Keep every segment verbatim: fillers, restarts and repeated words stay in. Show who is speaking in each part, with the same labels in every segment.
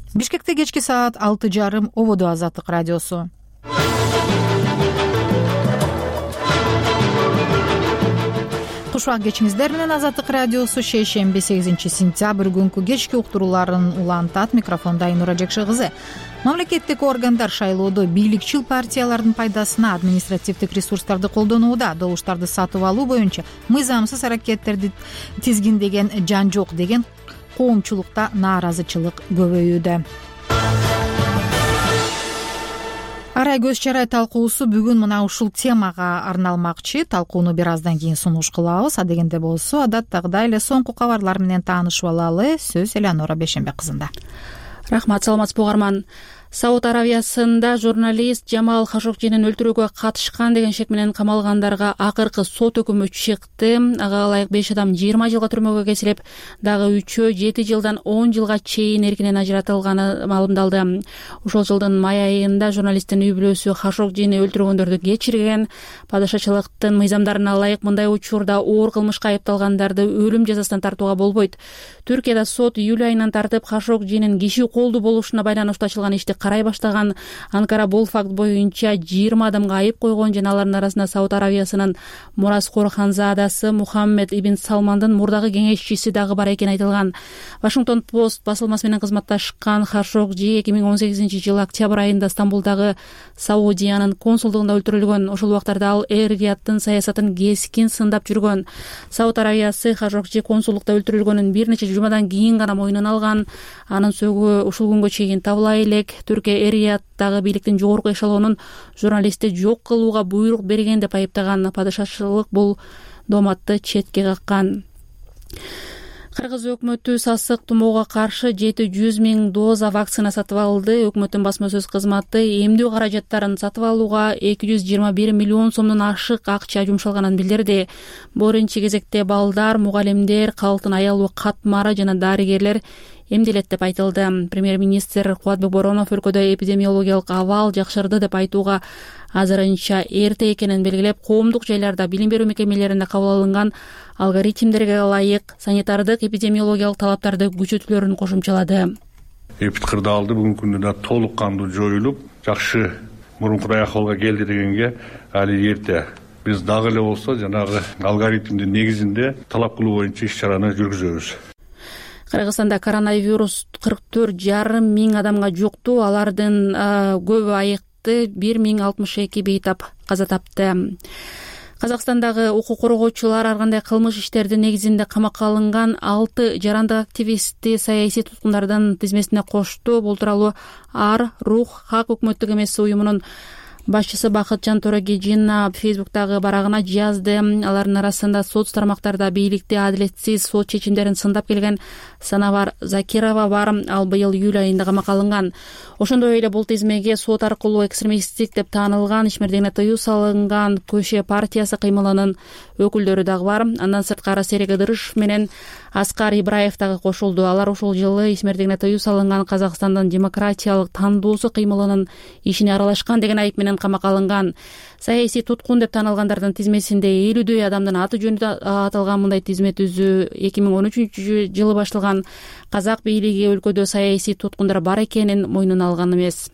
Speaker 1: Бишкекте кечки саат алты жарым ободо Азаттык радиосу. Кушак кечиңиздер менен Азаттык радиосу шейшемби сегизинчи сентябрь күнкү кечки уктурууларын улантат. Микрофонда Айнура Жекши кызы. Мамлекеттик органдар шайлоодо бийликчил партиялардын пайдасына административдик ресурстарды колдонууда, добуштарды сатып алуу боюнча мыйзамсыз аракеттерди тизгиндеген жан жок деген коомчулукта нааразычылык көбөйүүдө. Арай көз чарай талкуусу бүгүн мына ушул темага арналмакчы. Талкууну бир аздан кийин сунуш кылабыз. А дегенде болсо адаттагыдай эле соңку кабарлар менен таанышып алалы. Сөз Элеонора Бешенбек кызында.
Speaker 2: Рахмат, саламатсызбы угарман. Сауд Аравиясында журналист Джамал Хашогджинин өлтүрүүгө катышкан деген шек менен камалгандарга акыркы сот өкүмү чыкты. Ага ылайык беш адам жыйырма жылга түрмөгө кесилип, дагы үчөө жети жылдан он жылга чейин эркинен ажыратылганы маалымдалды. Ошол жылдын май айында журналисттин үй бүлөсү Хашогджини өлтүргөндөрдү кечирген. Падышачылыктын мыйзамдарына ылайык мындай учурда оор кылмышка айыпталгандарды өлүм жазасынан тартууга болбойт. Түркияда сот июль айынан тартып Хашогджинин киши колду болушуна байланыштуу ачылган ишти карай баштаган. Анкара бул факт боюнча жыйырма адамга айып койгон жана алардын арасында Сауд Аравиясынын Мураскор ханзадасы Мухаммед ибн Салмандын мурдагы кеңешчиси дагы бар экени айтылган. Вашингтон Пост басылмасы менен кызматташкан Хашогджи эки миң он сегизинчи жылы октябрь айында Стамбулдагы Саудиянын консулдугунда өлтүрүлгөн. Ошол убактарда ал Эр-Рияттын саясатын кескин сындап жүргөн. Сауд Аравиясы Хашогджи консулдукта өлтүрүлгөнүн бир нече жумадан кийин гана мойнуна алган. Анын сөөгү ушул күнгө чейин табыла элек. Түркия Эр-Рияттагы бийликтин жогорку эшелонун журналистти жок кылууга буйрук берген деп айыптаган. Падышачылык бул дооматты четке каккан. Кыргыз өкмөтү сасык тумоого каршы жети жүз миң доза вакцина сатып алды. Өкмөттүн басма сөз кызматы эмдөө каражаттарын сатып алууга эки жүз жыйырма бир миллион сомдон ашык акча жумшалганын билдирди. Биринчи кезекте балдар, мугалимдер, калктын аялуу катмары жана дарыгерлер эмделет деп айтылды. Премьер-министр Кубатбек Боронов өлкөдө эпидемиологиялык абал жакшырды деп айтууга азырынча эрте экенин белгилеп, коомдук жайларда билим берүү мекемелеринде кабыл алынган алгоритмдерге ылайык санитардык эпидемиологиялык талаптарды күчөтүүлөрүн кошумчалады.
Speaker 3: Эпидкырдаалды бүгүнкү күндө да толук кандуу жоюлуп, жакшы мурункудай акыбалга келди дегенге али эрте. Биз дагы эле болсо жанагы алгоритмдин негизинде талап кылуу боюнча иш-чараны жүргүзөбүз.
Speaker 2: Кыргызстанда коронавирус кырк төрт жарым миң адамга жукту. Алардын көбү айыкты, бир миң алтымыш эки бейтап каза тапты. Казакстандагы укук коргоочулар ар кандай кылмыш иштердин негизинде камакка алынган алты жарандык активистти саясий туткундардын тизмесине кошту. Бул тууралуу Ар Рух Хак өкмөттүк эмес уюмунун башчысы Бакытжан Торогежина Фейсбуктагы барагына жазды. Алардын арасында соц тармактарда бийликти адилетсиз сот чечимдерин сындап келген Санавар Закирова бар. Ал быйыл июль айында камакка алынган. Ошондой эле бул тизмеге сот аркылуу экстремисттик деп таанылган ишмердигине тыюу салынган Көчө партиясы кыймылынын өкүлдөрү дагы бар. Андан сырткары Серик Ыдырышев менен Аскар Ибраев дагы кошулду. Алар ушул жылы ишмердигине тыюу салынган Казакстандын демократиялык тандоосу кыймылынын ишине аралашкан деген айып менен камакка алынган. Саясий туткун деп таанылгандардын тизмесинде элүүдөй адамдын аты жөнү аталган. Мындай тизме түзүү эки миң он үчүнчү жылы башталган. Казак бийлиги өлкөдө саясий туткундар бар экенин мойнуна алган эмес.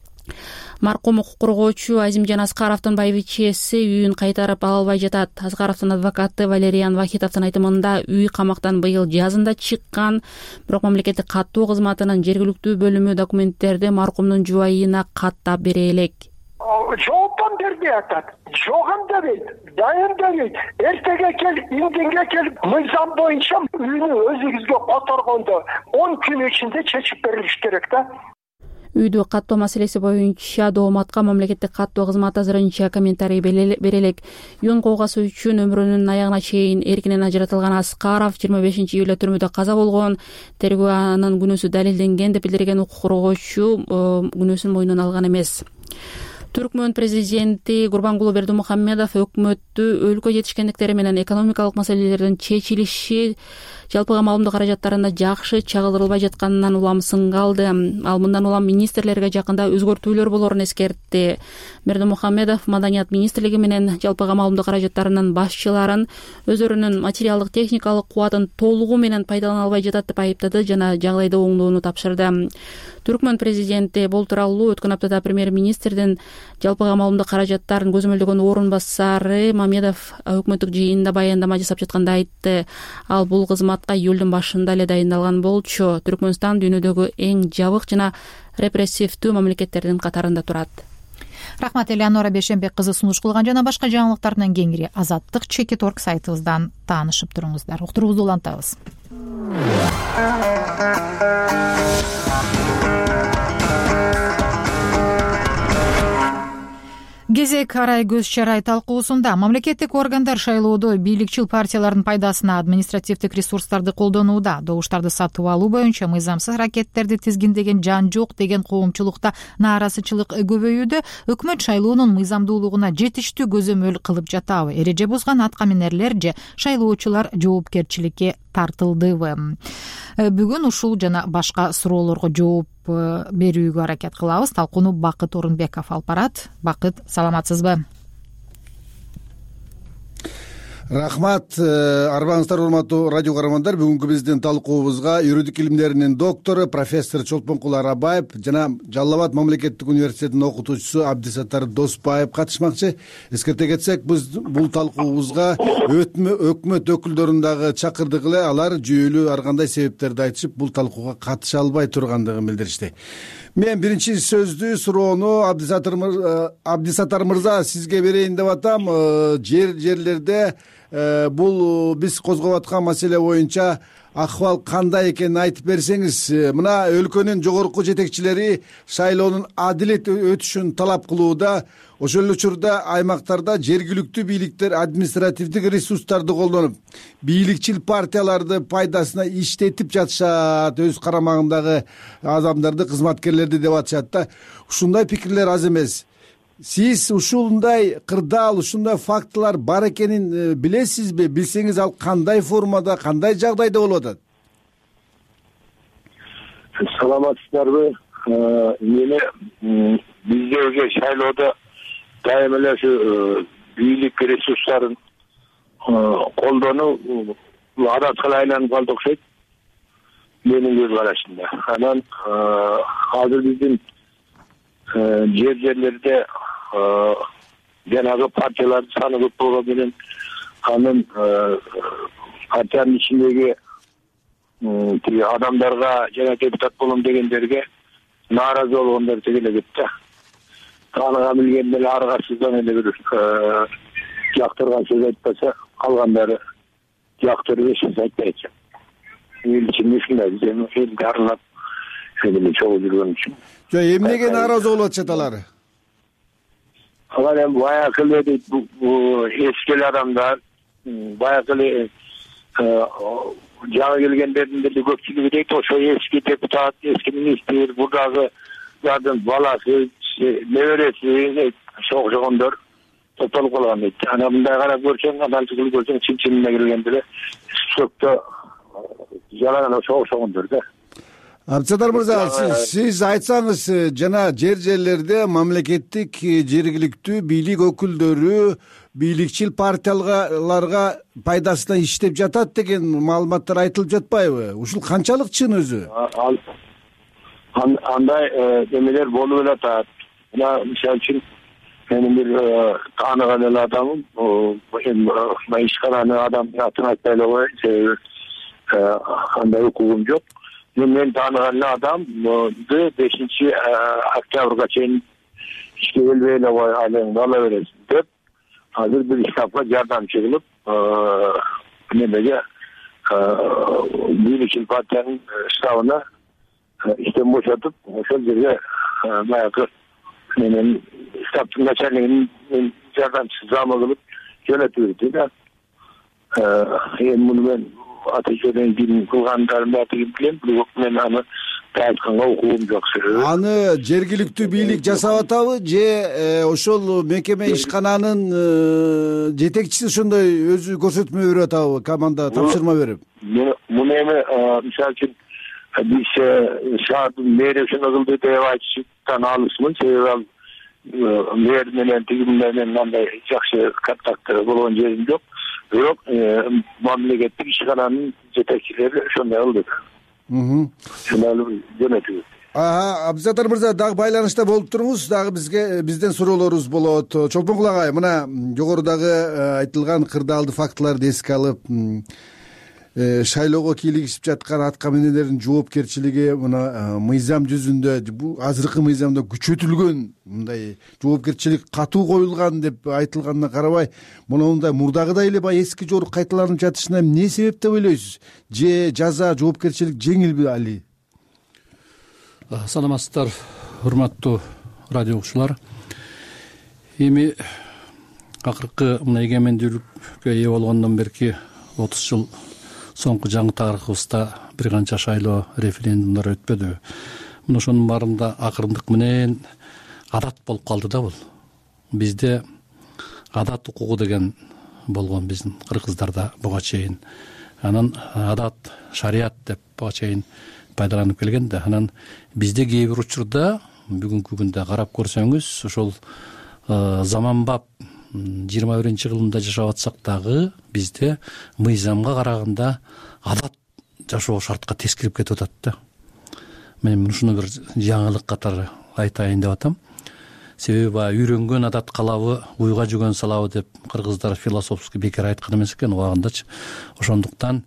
Speaker 2: Маркум укук коргоочу Азимжан Аскаровдун байбичеси үйүн кайтарып ала албай жатат. Аскаровдун адвокаты Валериан Вахитовдун айтымында үй камактан быйыл жазында чыккан. Бирок мамлекеттик каттоо кызматынын жергиликтүү бөлүмү документтерди маркумдун жубайына каттап бере элек.
Speaker 4: Жооптон бербей атат. Жогам дебейт, дайым дебейт. Эртеге келип, индинге келип, мыйзам боюнча үйүнү өзүңүзгө которгондо он күн ичинде чечип берилиш керек да.
Speaker 2: Үйдү каттоо маселеси боюнча дооматка мамлекеттик каттоо кызматы азырынча комментарий бере элек. Юн куугасы үчүн өмүрүнүн аягына чейин эркинен ажыратылган Аскаров жыйырма бешинчи июлда түрмөдө каза болгон. Тергөө анын күнөөсү далилденген деп билдирген укук коргоочу күнөөсүн мойнуна алган эмес. Түркмөн президенти Гурбангулы Бердимухамедов өкмөттү өлкө жетишкендиктери менен экономикалык маселелердин чечилиши жалпыга маалымдоо каражаттарында жакшы чагылдырылбай жатканынан улам сынга алды. Ал мындан улам министрлерге жакында өзгөртүүлөр болорун эскертти. Бердимухамедов Маданият министрлиги менен жалпыга маалымдоо каражаттарынын башчыларын өздөрүнүн материалдык техникалык кубатын толугу менен пайдалана албай жатат деп айыптады жана жагдайды оңдоону тапшырды. Түркмөн президенти бул тууралуу өткөн аптада премьер-министрдин жалпыга маалымдоо каражаттарын көзөмөлдөгөн орун басары Мамедов өкмөттүк жыйында баяндама жасап жатканда айтты. Ал бул кызматка июлдун башында эле дайындалган болчу. Түркмөнстан дүйнөдөгү эң жабык жана репрессивдүү мамлекеттердин катарында турат.
Speaker 1: Рахмат, Элеонора Бешенбек кызы сунуш кылган жана башка жаңылыктардын кеңири Азаттык чекит орг сайтыбыздан таанышып туруңуздар. Уктуруубузду улантабыз. Кезек арай көз чарай талкуусунда мамлекеттик органдар шайлоодо бийликчил партиялардын пайдасына административдик ресурстарды колдонууда, добуштарды сатып алуу боюнча мыйзамсыз аракеттерди тизгиндеген жан жок деген коомчулукта нааразычылык көбөйүүдө. Өкмөт шайлоонун мыйзамдуулугуна жетиштүү көзөмөл кылып жатабы? Эреже бузган атка минерлер же шайлоочулар жоопкерчиликке тартылдыбы? Бүгүн ушул жана башка суроолорго жооп берүүгө аракет кылабыз. Талкууну Бакыт Орунбеков алып барат. Бакыт, саламатсызбы?
Speaker 5: Рахмат, арбаңыздар, урматтуу радио көрөрмандар. Бүгүнкү биздин талкуубузга юридик илимдеринин доктору профессор Чолпонкул Арабаев жана Жалал Абад мамлекеттик университетинин окутуучусу Абдисаттар Досбаев катышмакчы. Эскерте кетсек, биз бул талкуубузга өкмөт өкүлдөрүн дагы чакырдык эле. Алар жүйөлүү ар кандай себептерди айтышып, бул талкууга катыша албай тургандыгын билдиришти. Мен биринчи сөздү, суроону Абдисаттар мырза сизге берейин деп атам. Жер жерлерде бул биз козгоп аткан маселе боюнча акыбал кандай экенин айтып берсеңиз. Мына өлкөнүн жогорку жетекчилери шайлоонун адилет өтүшүн талап кылууда. Ошол эле учурда аймактарда жергиликтүү бийликтер административдик ресурстарды колдонуп, бийликчил партияларды пайдасына иштетип жатышат, өз карамагындагы адамдарды, кызматкерлерди деп атышат да. Ушундай пикирлер аз эмес. Сиз ушундай кырдаал, ушундай фактылар бар экенин билесизби? Билсеңиз, ал кандай формада, кандай жагдайда болуп атат?
Speaker 6: Саламатсыздарбы? Мени биздеги шайлоодо дайым эле ушу бийлик ресурстарын колдонуу адатка айланып калды окшойт, менин көз карашымда. Анан азыр биздин жер жерлерде жанагы партиялардын саны көп болгон менен анын партиянын ичиндеги тиги адамдарга жана депутат болом дегендерге нааразы болгондор тегеле көп да. Тааныга билген эле аргасыздан эле бир жактырган сөз айтпаса, калгандары жактырып эч нерсе айтпайт. Эл ичинде ушундай биз эми элди аралап эле чогуу жүргөн үчүн.
Speaker 5: Жо, эмнеге нааразы болуп атышат алар?
Speaker 6: Алар эми баягы эле дейт, бул эски эле адамдар, баягы эле жаңы келгендердин деле көпчүлүгү дейт, ошо эски депутат, эски министр, бурдагылардын баласы, небереси, окшогондор топтолуп калган дейт. Анан мындай карап көрсөң, аналитикалык көрсөң, чын-чынына келгенде сөктө жалаң ошо окшогондор да.
Speaker 5: Абдисаттар мырза, сиз айтсаңыз, жана жер жерлерде мамлекеттик жергиликтүү бийлик өкүлдөрү бийликчил партияларга пайдасына иштеп жатат деген маалыматтар айтылып жатпайбы? Ушул канчалык чын өзү?
Speaker 6: Андай эмелер болуп эле атат. Мына мисалы үчүн менин бир тааныган эле адамым, ишкананы адамдын атын айтпай эле коеюн, себеби андай укугум жок. Мен тааныган эле адамды бешинчи октябрга чейин ишке келбей эле кой, айлыгыңды ала бересиң деп, азыр бир штабка жардамчы кылып, немеге бийликчил партиянын штабына иштен бошотуп, ошол жерге баягы менен штабтын начальнигин жардамчысы зама кылып жөнөтүп берди да. Эми муну мен аты жөнүн ким кылгандарымды аты ким билем, бирок мен аны айтканга укугум жок себеби
Speaker 5: аны жергиликтүү бийлик жасап атабы же ошол мекеме ишкананын жетекчиси ошондой өзү көрсөтмө берип атабы, команда тапшырма берип?
Speaker 6: Муну эми мисалы үчүн биз шаардын мэри ошондой кылды деп айтышtan алысмын, себеби ал мэр менен тиги менен мындай жакшы контакты болгон жерим жок. Бирок мамлекеттик ишкананын жетекчилери ошондой кылды. Жөнөтүбүз.
Speaker 5: Абдызатар мырза, дагы байланышта болуп туруңуз, дагы бизге бизден суроолорубуз болот. Чолпонкул агай, мына жогорудагы айтылган кырдаалды фактыларды эске алып, шайлоого кийлигишип жаткан атка минелердин жоопкерчилиги мына мыйзам жүзүндө, бул азыркы мыйзамда күчөтүлгөн, мындай жоопкерчилик катуу коюлган деп айтылганына карабай, мындай мурдагыдай эле баягы эски жорук кайталанып жатышына эмне себеп деп ойлойсуз? Же жаза, жоопкерчилик жеңилби али?
Speaker 7: Саламатсыздар, урматтуу радио угуучулар. Эми акыркы мына эгемендүүлүккө ээ болгондон берки отуз жыл соңку жаңы тарыхыбызда бир канча шайлоо, референдумдар өтпөдү. Мына ошонун баарында акырындык менен адат болуп калды да бул. Бизде адат укугу деген болгон биздин кыргыздарда буга чейин. Анан адат, шарият деп буга чейин пайдаланып келген да. Анан бизде кээ бир учурда бүгүнкү күндө карап көрсөңүз, ошол заманбап жыйырма биринчи кылымда жашап атсак дагы бизде мыйзамга караганда адат жашоо шартка тескирип кетип атат да. Мен ушуну бир жаңылык катары айтайын деп атам. Себеби баягы үйрөнгөн адат калабы, уйга жүгөн салабы деп кыргыздар философский бекер айткан эмес экен убагындачы. Ошондуктан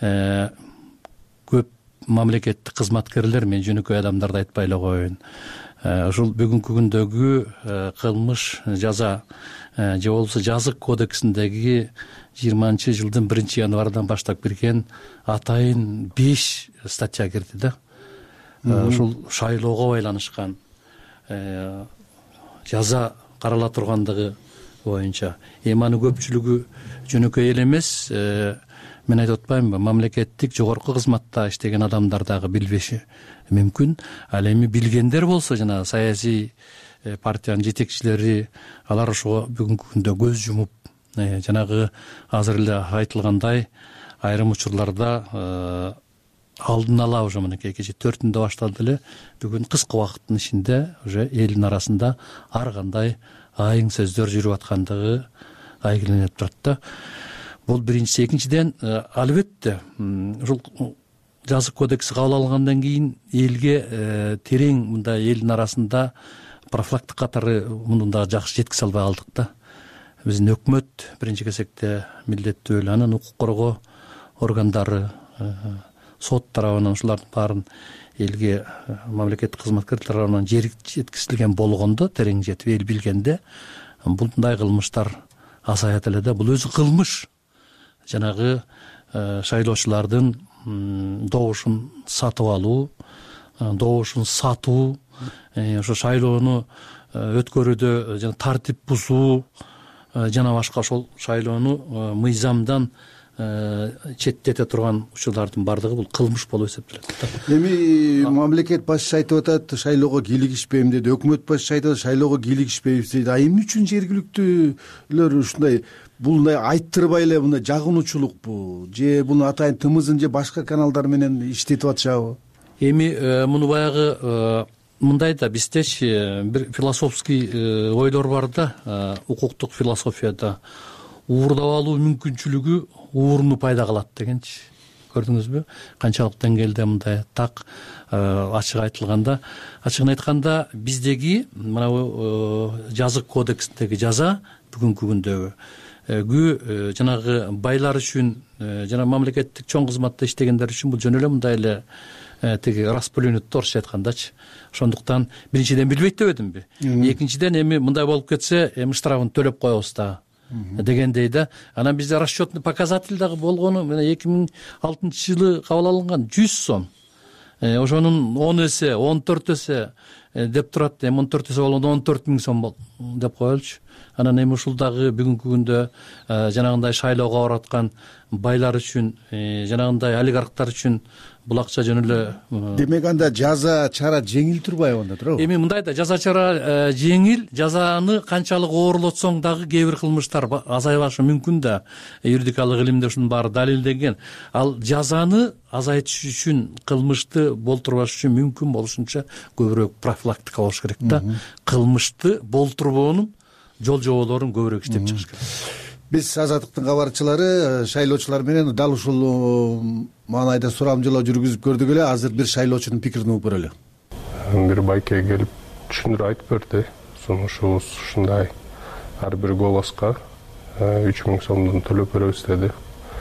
Speaker 7: көп мамлекеттик кызматкерлер, мен жөнөкөй адамдарды айтпай эле коеюн, ушул бүгүнкү күндөгү кылмыш жаза же болбосо жазык кодексиндеги жыйырманчы жылдын биринчи январынан баштап кирген атайын беш статья кирди да. Ушул шайлоого байланышкан жаза карала тургандыгы боюнча. Эми аны көпчүлүгү жөнөкөй эле эмес, мен айтып атпаймынбы, мамлекеттик жогорку кызматта иштеген адамдар дагы билбеши мүмкүн. Ал эми билгендер болсо, жана саясий партиянын жетекчилери, алар ошого бүгүнкү күндө көз жумуп, жанагы азыр эле айтылгандай айрым учурларда алдын ала уже мынакей кече төртүндө башталды эле, бүгүн кыска убакыттын ичинде уже элдин арасында ар кандай айың сөздөр жүрүп аткандыгы айгиленип турат да. Бул биринчиси. Экинчиден, албетте ушул жазык кодекси кабыл алынгандан кийин элге терең мындай элдин арасында профилактик катары муну дагы жакшы жеткизе албай калдык да. Биздин өкмөт биринчи кезекте милдеттүү эле, анан укук коргоо органдары, сот тарабынан ушулардын баарын элге мамлекеттик кызматкерлер тарабынан жеткизилген болгондо, терең жетип эл билгенде, мындай кылмыштар азаят эле да. Бул өзү кылмыш. Жанагы шайлоочулардын добушун сатып алуу, добушун сатуу, ошо шайлоону өткөрүүдө жана тартип бузуу жана башка ошол шайлоону мыйзамдан четтете турган учурлардын бардыгы бул кылмыш болуп эсептелет.
Speaker 5: Эми мамлекет башчысы айтып атат, шайлоого кийлигишпейм деди. Өкмөт башчысы айтып атат, шайлоого кийлигишпейбиз дейт. А эмне үчүн жергиликтүүлөр ушундай бул мындай айттырбай эле мындай жагынуучулукпу, же бул атайын тымызын же башка каналдар менен иштетип атышабы? Эми
Speaker 7: муну баягы мындай да, биздечи бир философский ойлор бар да, укуктук философияда уурдап алуу мүмкүнчүлүгү ууруну пайда кылат дегенчи. Көрдүңүзбү? Канчалык деңгээлде мындай так ачык айтылганда, ачыгын айтканда биздеги мына жазык кодексиндеги жаза бүгүнкү күндөгү жанагы байлар үчүн, жана мамлекеттик чоң кызматта иштегендер үчүн бул жөн эле мындай эле тиги расплюнут орусча айткандачы. Ошондуктан биринчиден билбейт дебедимби? Экинчиден эми мындай болуп кетсе, эми штрафын төлөп коебуз да дегендей да. Анан бизде расчетный показатель дагы болгону мына эки миң алтынчы жылы кабыл алынган жүз сом. Ошонун он эсе, он төрт эсе деп турат. Эми он төрт эсе болгондо он төрт миң сом деп коелучу. Анан эми ушул дагы бүгүнкү күндө жанагындай шайлоого бараткан байлар үчүн, жанагындай олигархтар үчүн бул акча жөн эле.
Speaker 5: Демек анда жаза чара жеңил турбайбы анда, туурабы?
Speaker 7: Эми мындай да, жаза чара жеңил, жазаны канчалык оорлотсоң дагы кээ бир кылмыштар азайбашы мүмкүн да. Юридикалык илимде ушунун баары далилденген. Ал жазаны азайтыш үчүн, кылмышты болтурбаш үчүн мүмкүн болушунча көбүрөөк профилактика болуш керек да. Кылмышты болтурбоонун жол жоболорун көбүрөөк иштеп чыгыш керек.
Speaker 5: Биз Азаттыктын кабарчылары шайлоочулар менен дал ушул маанайда сурамжылоо жүргүзүп көрдүк эле. Азыр бир шайлоочунун пикирин угуп көрөлү.
Speaker 8: Бир байке келип түшүндүрүп айтып берди. Сунушубуз ушундай, ар бир голоско үч миң сомдон төлөп беребиз деди.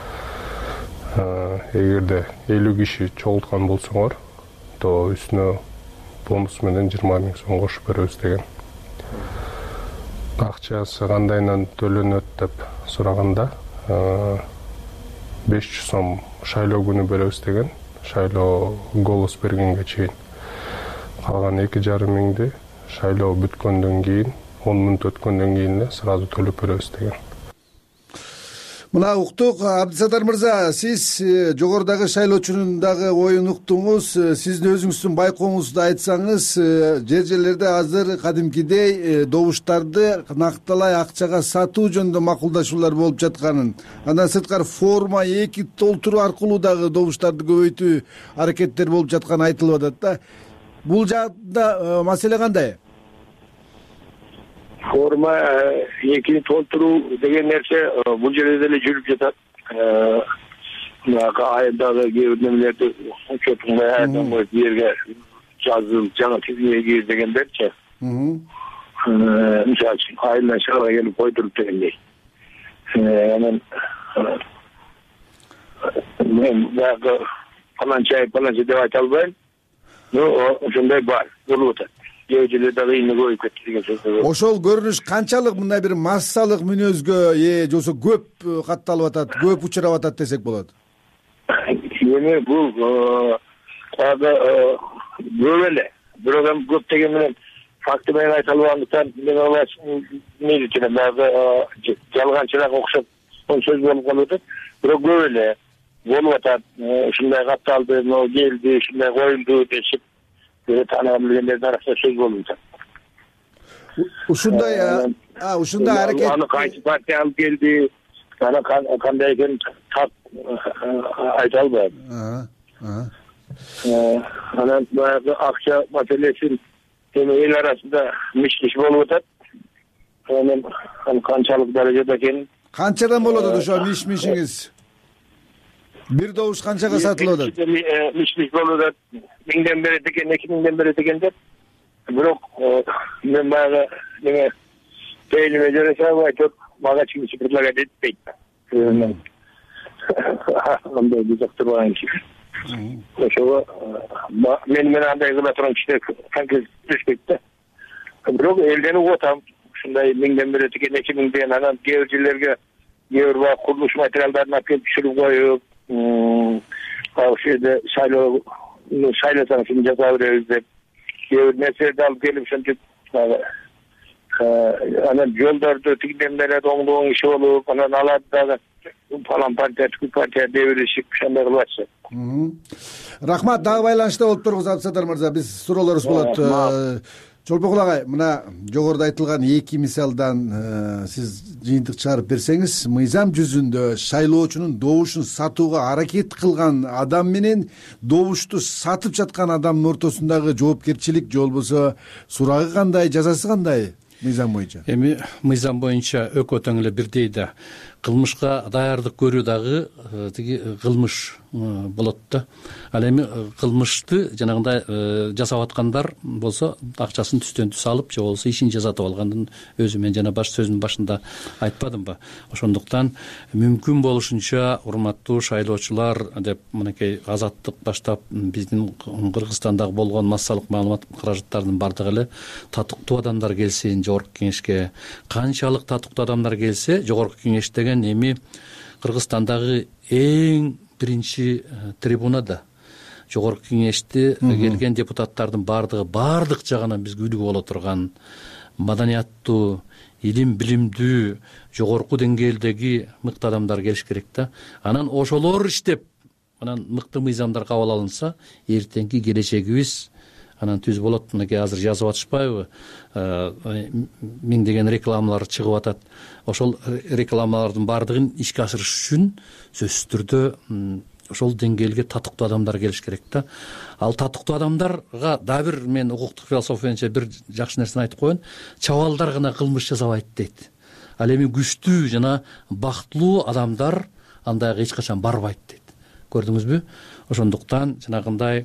Speaker 8: Эгерде элүү киши чогулткан болсоңор, то үстүнө бонус менен жыйырма миң сом кошуп беребиз деген. Акчасы кандайынан төлөнөт деп сураганда беш жүз сом шайлоо күнү беребиз деген. Шайлоо голос бергенге чейин. Калган эки жарым миңди шайлоо бүткөндөн кийин, он мүнөт өткөндөн кийин эле сразу төлөп беребиз деген.
Speaker 5: Мына уктук. Абдысаттар мырза, сиз жогорудагы шайлоочунун дагы оюн уктуңуз. Сиздин өзүңүздүн байкооңузду айтсаңыз, жер жерлерде азыр кадимкидей добуштарды накталай акчага сатуу жөнүндө макулдашуулар болуп жатканын, андан сырткары форма эки толтуруу аркылуу дагы добуштарды көбөйтүү аракеттер болуп жатканы айтылып атат да. Бул жакта маселе кандай?
Speaker 6: Форма эки толтуруу деген нерсе бул жерде деле жүрүп жатат. Мына айдагы кээ бир немелерди учетунда айдан коюп жерге жазылып жаңы тизмеге кир дегендерчи. Мисалы үчүн айылдан шаарга келип койдуруп дегендей. Анан мен дагы паланча паланча деп айта албайм. Но ошондой бар, болуп атат.
Speaker 5: Ошол көрүнүш канчалык мындай бир массалык мүнөзгө ээ же болбосо көп катталып атат, көп учурап атат десек болот?
Speaker 6: Эми бул дагы көп эле. Бирок эми көп деген менен факты менен айта албагандыктан мен албайм. Эмне үчүн дагы жалганчыраак окшоп сөз болуп калып атат. Бирок көп эле болуп атат. Ушундай катталды, могу келди, ушундай коюлду дешип таанаган билгендердин арасында сөз болуп атат.
Speaker 5: Ушундай а ушундай аракет
Speaker 6: аны кайсы партия алып келди, аны кандай экенин айта албайм. Анан баягы акча маселесин эми эл арасында миш-миш болуп атат. Анан канчалык даражада экенин.
Speaker 5: Канчадан болот ошо миш-мишиңиз? Бир добуш канчага сатылып атат?
Speaker 6: Миш-миш болуп атат. Миңден берет экен, эки миңден берет экен деп. Бирок мен баягы неме пейилиме жараша айтып, мага чыгышы предлагать этпейт. Андай бизак турган киши. Ошого мен менен андай кыла турган кишилер конкреттешпейт да. Бирок элден угуп атам. Ушундай миңден берет экен, эки миңден, анан кээ бир жерлерге кээ бир курулуш материалдарын алып келип түшүрүп коюп, ошол жерде шайлоо шайласаң шуну жаса беребиз деп кээ бир нерселерди алып келип ушинтип анан жолдорду тигинден бери оңдогон иши болуп, анан аларды дагы палан партия, тигил партия деп беришип ошондой кылып атышат.
Speaker 5: Рахмат, дагы байланышта болуп туруңуз Абдысаттар мырза. Биз суроолорубуз болот. Чолпокул агай, мына жогоруда айтылган эки мисалдан сиз жыйынтык чыгарып берсеңиз, мыйзам жүзүндө шайлоочунун добушун сатууга аракет кылган адам менен добушту сатып жаткан адамдын ортосундагы жоопкерчилик же болбосо сурагы кандай, жазасы кандай мыйзам боюнча? Эми
Speaker 7: мыйзам боюнча экөө тең эле бирдей да. Кылмышка даярдык көрүү дагы тиги кылмыш болот да. Ал эми кылмышты жанагындай жасап аткандар болсо акчасын түстөн түз алып же болбосо ишин жасатып алгандын өзү мен жана баш сөзүмдүн башында айтпадымбы? Ошондуктан мүмкүн болушунча урматтуу шайлоочулар деп мынакей Азаттык баштап биздин Кыргызстандагы болгон массалык маалымат каражаттарынын бардыгы эле татыктуу адамдар келсин жогорку кеңешке. Канчалык татыктуу адамдар келсе, жогорку кеңеш деген эми Кыргызстандагы эң биринчи трибуна да. Жогорку кеңеште келген депутаттардын бардыгы бардык жагынан бизге үлгү боло турган маданияттуу, илим билимдүү, жогорку деңгээлдеги мыкты адамдар келиш керек да. Анан ошолор иштеп анан мыкты мыйзамдар кабыл алынса эртеңки келечегибиз анан түз болот. Мынакей азыр жазып атышпайбы, миңдеген рекламалар чыгып атат. Ошол рекламалардын баардыгын ишке ашырыш үчүн сөзсүз түрдө ошол деңгээлге татыктуу адамдар келиш керек да. Ал татыктуу адамдарга дагы бир мен укуктук философиянча бир жакшы нерсени айтып коеюн. Чабалдар гана кылмыш жасабайт дейт. Ал эми күчтүү жана бактылуу адамдар андайга эч качан барбайт дейт. Көрдүңүзбү? Ошондуктан жанагындай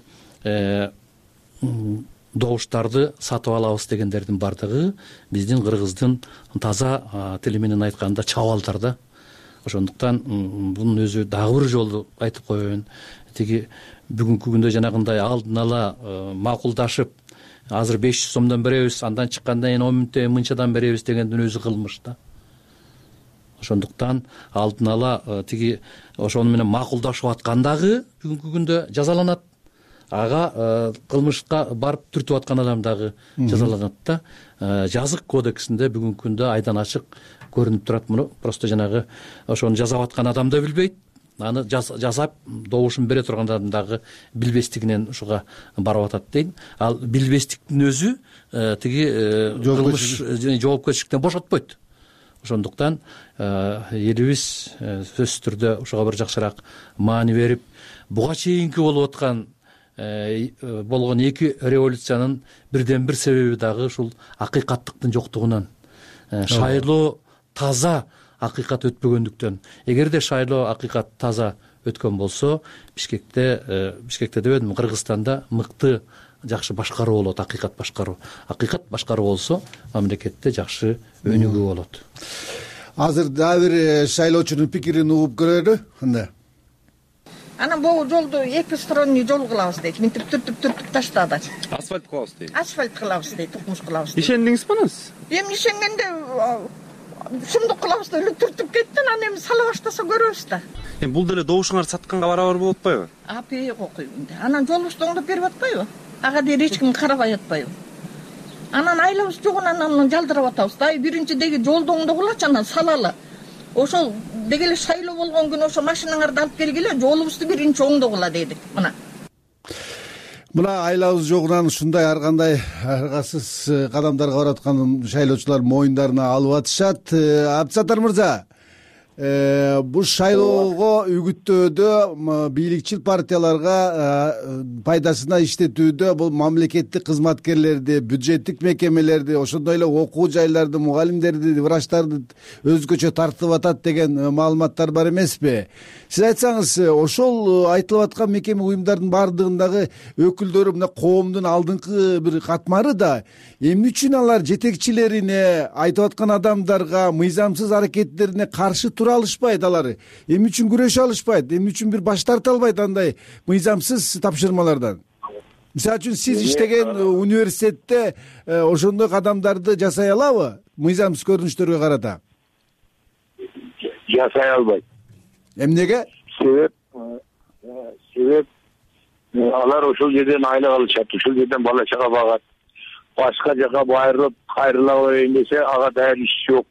Speaker 7: добуштарды сатып алабыз дегендердин баардыгы биздин кыргыздын таза тили менен айтканда чабалдар да. Ошондуктан бунун өзү дагы бир жолу айтып коеюн. Тиги бүгүнкү күндө жанагындай алдын ала макулдашып, азыр беш жүз сомдон беребиз, андан чыккандан кийин он миңден мынчадан беребиз дегендин өзү кылмыш да. Ошондуктан алдын ала тиги ошону менен макулдашып аткандагы бүгүнкү күндө жазаланат. Ага кылмышка барып түртүп аткан адам дагы жазаланат да. Жазык кодексинде бүгүнкү күндө айдан ачык көрүнүп турат. Муну просто жанагы ошону жасап аткан адам да билбейт. Аны жасап добушун бере турган адам дагы билбестигинен ушуга барып атат дейт. Ал билбестиктин өзү тиги кылмыш жоопкерчиликтен бошотпойт. Ошондуктан элибиз сөзсүз түрдө ушуга бир жакшыраак маани берип, буга чейинки болуп аткан болгон эки революциянын бирден бир себеби дагы ушул акыйкаттыктын жоктугунан, шайлоо таза акыйкат өтпөгөндүктөн. Эгерде шайлоо акыйкат таза өткөн болсо, Бишкекте Бишкекте дебедим, Кыргызстанда мыкты жакшы башкаруу болот, акыйкат башкаруу. Акыйкат башкаруу болсо, мамлекетте жакшы өнүгүү болот.
Speaker 5: Азыр дагы бир шайлоочунун пикирин угуп көрөлү. Анда
Speaker 9: анан могу жолду эки сторонний жол кылабыз дейт. Мынтип түртүп түртүп таштады.
Speaker 10: Асфальт кылабыз дейт.
Speaker 9: Асфальт кылабыз дейт, тукмуш кылабыз дейт.
Speaker 10: Ишендиңизби анан?
Speaker 9: Эми ишенгенде шундук кылабыз деп эле түртүп кетти, анан эми сала баштаса көрөбүз да.
Speaker 10: Эми бул деле добушуңарды сатканга барабар болуп атпайбы?
Speaker 9: Апи окуйм. Анан жолубузду оңдоп берип атпайбы? Ага дейин эч ким карабай атпайбы? Анан айлабыз жогунан анан жалдырап атабыз. Дай биринчи деги жолду оңдогулачы, анан салалы. Ошол деги эле шайлоо болгон күнү ошо машинаңарды алып келгиле, жолубузду биринчи оңдогула дедик. Мына.
Speaker 5: Мына айлабыз жогунан ушундай ар кандай аргасыз кадамдарга барып аткан шайлоочулар моюндарына алып атышат. Абдысаттар мырза, бул шайлоого үгүттөөдө бийликчил партияларга пайдасына иштетүүдө бул мамлекеттик кызматкерлерди, бюджеттик мекемелерди, ошондой эле окуу жайларды, мугалимдерди, врачтарды өзгөчө тартып атат деген маалыматтар бар эмеспи? Сиз айтсаңыз, ошол айтылып аткан мекеме уюмдардын баардыгындагы өкүлдөрү мына коомдун алдыңкы бир катмары да эмне үчүн алар жетекчилерине, айтып аткан адамдарга, мыйзамсыз аракеттерине каршы тура алышпайт? Алар эмне үчүн күрөшө алышпайт? Эмне үчүн бир баш тарта албайт андай мыйзамсыз тапшырмалардан? Мисалы үчүн сиз иштеген университетте ошондой кадамдарды жасай алабы мыйзамсыз көрүнүштөргө карата?
Speaker 6: Жасай албайт.
Speaker 5: Эмнеге?
Speaker 6: Себеп себеп алар ошол жерден айлык алышат, ошол жерден бала чага багат. Башка жака байырылып кайрыла коеюн десе, ага даяр иш жок.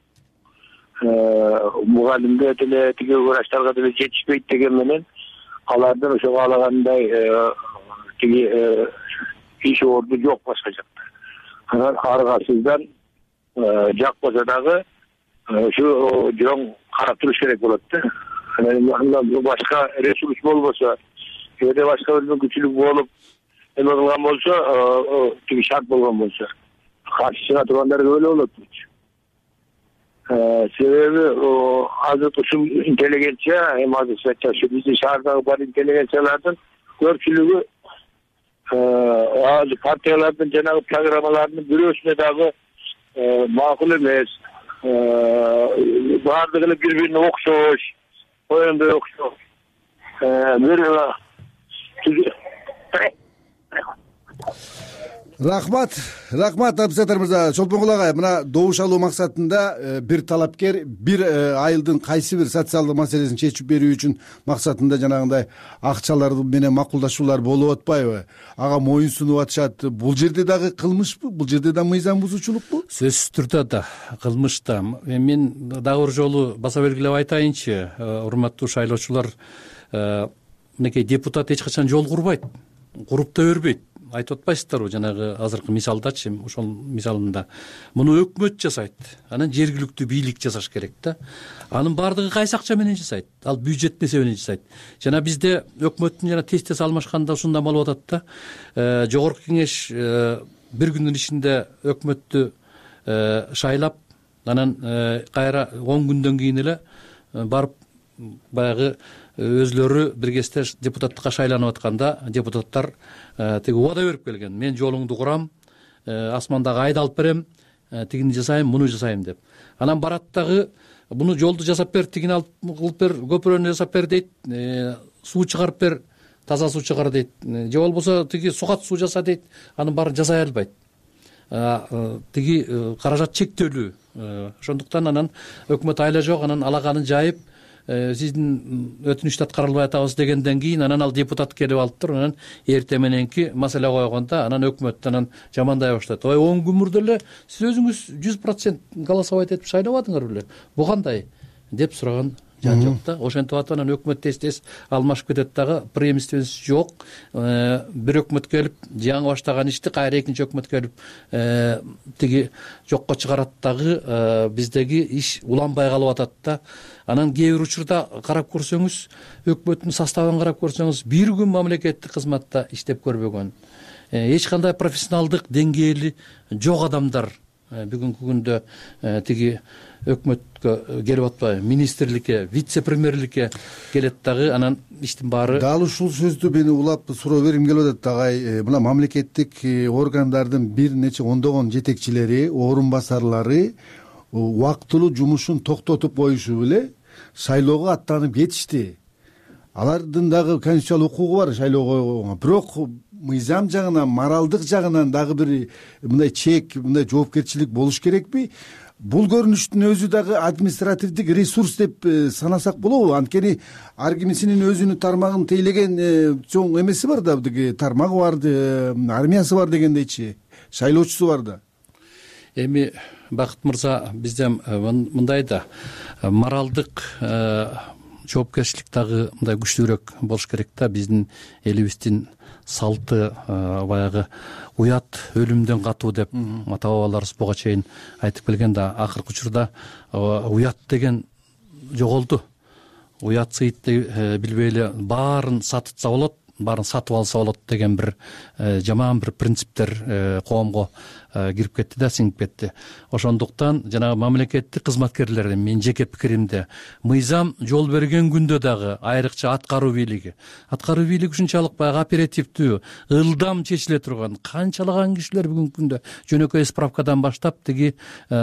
Speaker 6: Мугалимге деле тиги врачтарга деле жетишпейт деген менен алардын ошого алагандай тиги иш орду жок башка жакта. Анан аргасыздан жакпаса дагы ушу жоң карап туруш керек болот да. Анан башка ресурс болбосо, эгерде башка бир мүмкүнчүлүк болуп эме кылган болсо, тиги шарт болгон болсо, каршы чыга тургандар өлө болот. Себеби азыр ушул интеллигенция, эми азыр ушу биздин шаардагы бар интеллигенциялардын көпчүлүгү азыр партиялардын жанагы программаларынын бирөөсүнө дагы макул эмес. Баардыгы эле бири бирине окшош, оюндай окшош. Бир
Speaker 5: Рахмат, рахмат Абдысаттар мырза. Чолпонкул агай, мына добуш алуу максатында бир талапкер бир айылдын кайсы бир социалдык маселесин чечип берүү үчүн максатында жанагындай акчалар менен макулдашуулар болуп атпайбы? Ага моюн сунуп атышат. Бул жерде дагы кылмышпы? Бул жерде да мыйзам бузуучулукпу?
Speaker 7: Сөзсүз түрдө да кылмыш да. Мен дагы бир жолу баса белгилеп айтайынчы, урматтуу шайлоочулар, мынакей депутат эч качан жол курбайт, куруп да бербейт. Айтып атпайсыздарбы жанагы азыркы мисалдачы, ошол мисалында муну өкмөт жасайт, анан жергиликтүү бийлик жасаш керек да. Анын баардыгы кайсы акча менен жасайт? Ал бюджет эсебинен жасайт. Жана бизде өкмөттүн жана тез тез алмашканда ушундай болуп атат да. Жогорку кеңеш бир күндүн ичинде өкмөттү шайлап, анан кайра он күндөн кийин эле барып баягы өзлөрү бир кезде депутаттыкка шайланып атканда депутаттар тиги убада берип келген. Мен жолуңду курам, асмандагы айды алып берем, тигини жасайм, муну жасайм деп. Анан барат дагы буну жолду жасап бер, тигини алып кылып бер, көпүрөнү жасап бер дейт, суу чыгарып бер, таза суу чыгар дейт. Же болбосо тиги сукат суу жаса дейт. Анын баарын жасай албайт. Тиги каражат чектелүү. Ошондуктан анан өкмөт айла жок, анан алаганын жайып, сиздин өтүнүчтү аткарылбай атабыз дегенден кийин анан ал депутат келип алып туруп, анан эртең мененки маселе койгондо анан өкмөт анан жамандай баштайт. Ой, он күн эле сиз өзүңүз жүз процент голосовать этип шайлабадыңар беле? Бу кандай деп сураган жан жок да. Ошентип атып анан өкмөт тез-тез алмашып кетет дагы, преемственность жок. Бир өкмөт келип жаңы баштаган ишти кайра экинчи өкмөт келип тиги жокко чыгарат дагы, биздеги иш уланбай калып атат да. Анан кээ бир учурда карап көрсөңүз, өкмөттүн составын карап көрсөңүз, бир күн мамлекеттик кызматта иштеп көрбөгөн, эч кандай профессионалдык деңгээли жок адамдар бүгүнкү күндө тиги өкмөткө келип атпайбы, министрликке, вице-премьерликке келет дагы, анан иштин баары. Дал
Speaker 5: ушул сөздү мени улап суроо бергим келип атат агай. Мына мамлекеттик органдардын бир нече ондогон жетекчилери, орун басарлары убактылуу жумушун токтотуп коюшу беле шайлоого аттанып кетишти. Алардын дагы конституциялык укугу бар шайлоого, бирок мыйзам жагынан, моралдык жагынан дагы бир мындай чек, мындай жоопкерчилик болуш керекпи? Бул көрүнүштүн өзү дагы административдик ресурс деп санасак болобу? Анткени ар кимисинин өзүнүн тармагын тейлеген чоң эмеси бар да, тиги тармагы бар, армиясы бар дегендейчи, шайлоочусу бар да.
Speaker 7: Эми Бакыт мырза, бизде мындай да моралдык жоопкерчилик дагы мындай күчтүүрөөк болуш керек да. Биздин элибиздин салты баягы уят өлүмдөн катуу деп ата бабаларыбыз буга чейин айтып келген да. Акыркы учурда уят деген жоголду. Уят сыйыт билбей эле баарын сатытса болот, баарын сатып алса болот деген бир жаман бир принциптер коомго кирип кетти да, сиңип кетти. Ошондуктан жанагы мамлекеттик кызматкерлердин, мен жеке пикиримде, мыйзам жол берген күндө дагы айрыкча аткаруу бийлиги, аткаруу бийлиги ушунчалык баягы оперативдүү, ылдам чечиле турган, канчалаган кишилер бүгүнкү күндө жөнөкөй справкадан баштап тиги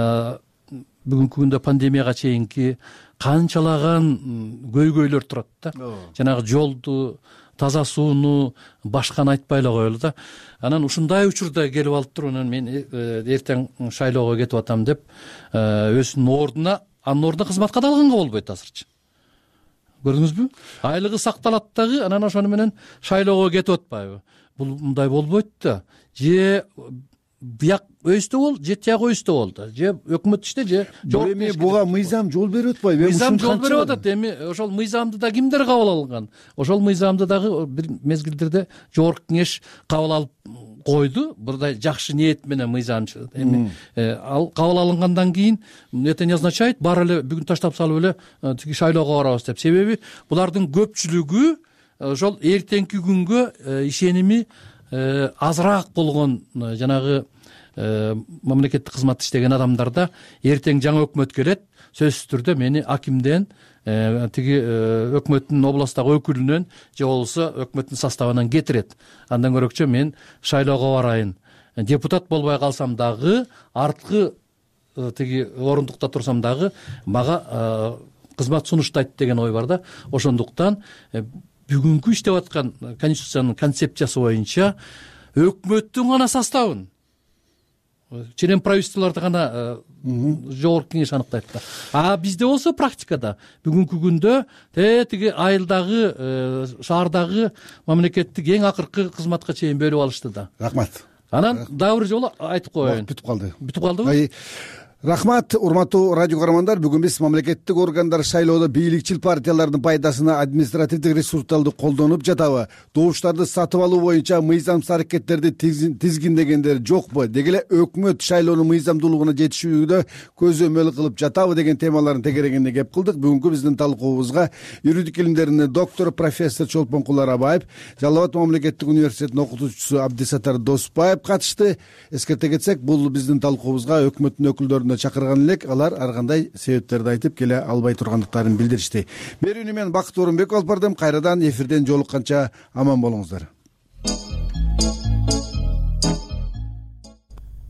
Speaker 7: бүгүнкү күндө пандемияга чейинки канчалаган көйгөйлөр турат да. Жанагы жолду, таза сууну башканы айтпай эле коелу да. Анан ушундай учурда келип алып туруп, анан мен эртең шайлоого кетип атам деп өзүнүн ордуна, анын ордуна кызматка да алганга болбойт азырчы. Көрдүңүзбү? Айлыгы сакталат дагы, анан ошону менен шайлоого кетип атпайбы? Бул мындай болбойт да. Же бияк өйстө бол, же тияк өйстө бол да. Же өкмөт иште, же жок.
Speaker 5: Эми буга мыйзам жол берип атпайбы?
Speaker 7: Мыйзам жол берип атат. Эми ошол мыйзамды да кимдер кабыл алган? Ошол мыйзамды дагы бир мезгилдерде жогорку кеңеш кабыл алып койду. Мындай жакшы ниет менен мыйзамчы. Эми ал кабыл алынгандан кийин это не означает бар эле бүгүн таштап салып эле тиги шайлоого барабыз деп. Себеби булардын көпчүлүгү ошол эртеңки күнгө ишеними азыраак болгон жанагы мамлекеттик кызматта иштеген адамдарда эртең жаңы өкмөт келет, сөзсүз түрдө мени акимден, тиги өкмөттүн областтагы өкүлүнөн же болбосо өкмөттүн составынан кетирет. Андан көрөкчө мен шайлоого барайын, депутат болбой калсам дагы, арткы тиги орундукта турсам дагы мага кызмат сунуштайт деген ой бар да. Ошондуктан бүгүнкү иштеп аткан конституциянын концепциясы боюнча өкмөттүн гана составын, член правительстволорду гана жогорку кеңеш аныктайт да. А бизде болсо практикада бүгүнкү күндө тиги айылдагы, шаардагы мамлекеттик эң акыркы кызматка чейин бөлүп алышты да.
Speaker 5: Рахмат.
Speaker 7: Анан дагы бир жолу айтып коеюн.
Speaker 5: Бүтүп калды.
Speaker 7: Бүтүп калдыбы?
Speaker 5: Рахмат, урматтуу радио каармандар. Бүгүн биз мамлекеттик органдар шайлоодо бийликчил партиялардын пайдасына административдик ресурстарды колдонуп жатабы, добуштарды сатып алуу боюнча мыйзамсыз аракеттерди тизгиндегендер жокпу, деги эле өкмөт шайлоонун мыйзамдуулугуна жетишүүгө көзөмөл кылып жатабы деген темалардын тегерегинде кеп кылдык. Бүгүнкү биздин талкуубузга юридик илимдеринин доктору профессор Чолпонкул Арабаев, Жалал абад мамлекеттик университетинин окутуучусу Абдисаттар Досбаев катышты. Эскерте кетсек, бул биздин талкуубузга өкмөттүн өкүлдөрү чакырган элек, алар ар кандай себептерди айтып келе албай тургандыктарын билдиришти. Берүүнү мен Бакыт Орунбеков алып бардым. Кайрадан эфирден жолукканча аман болуңуздар.